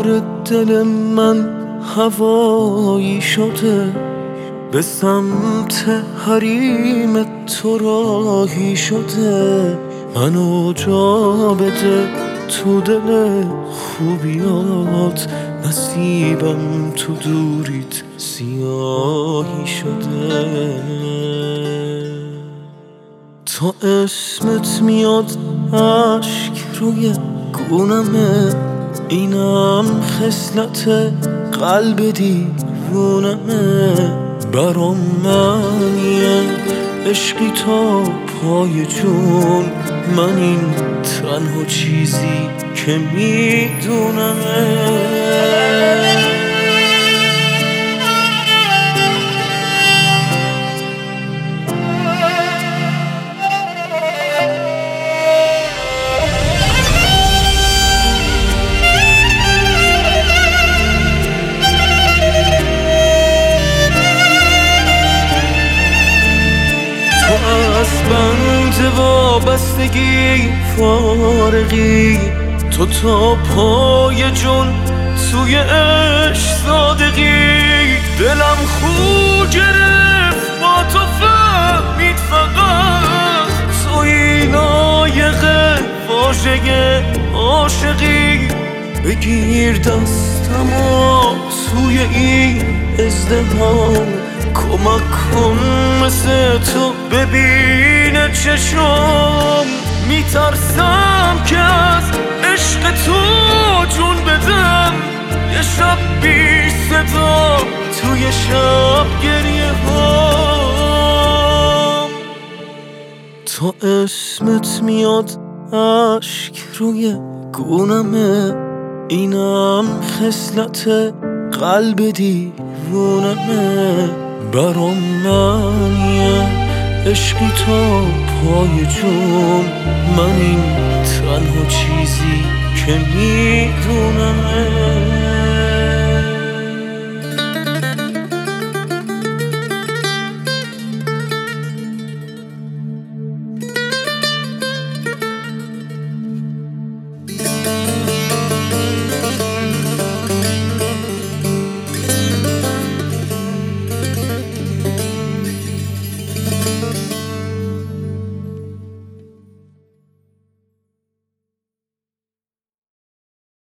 دوباره دل من هوایی شده، به سمت حریم تو راهی شده. منو جا بده تو دل خوبیات، نصیبم تو دوریت سیاهی شده. تا اسمت میاد عشق روی گونمه، اینم خصلت قلب دیوونمه. برام معنیه عشقی تا پای جون، من این تنها چیزی که میدونمه. از بند وابستگی فارغی، تو تا پای جون توی عشق صادقی. دلم خو گرفت با تو فهمید فقط توی لایق واژه عاشقی. بگیر دستمو توی این ازدحام، کمک کن مثل تو ببینه چشم. میترسم که از عشق تو جون بدم، یه شب بی صدا توی شب گریه هم. تا اسمت میاد عشق روی گونمه، اینم خصلت قلب دیوونمه. برام معنیه عشقی تا پای جون، من این تنها چیزی که میدونمه.